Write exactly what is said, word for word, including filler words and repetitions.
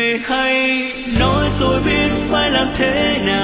hay nói tôi biết phải làm thế nào.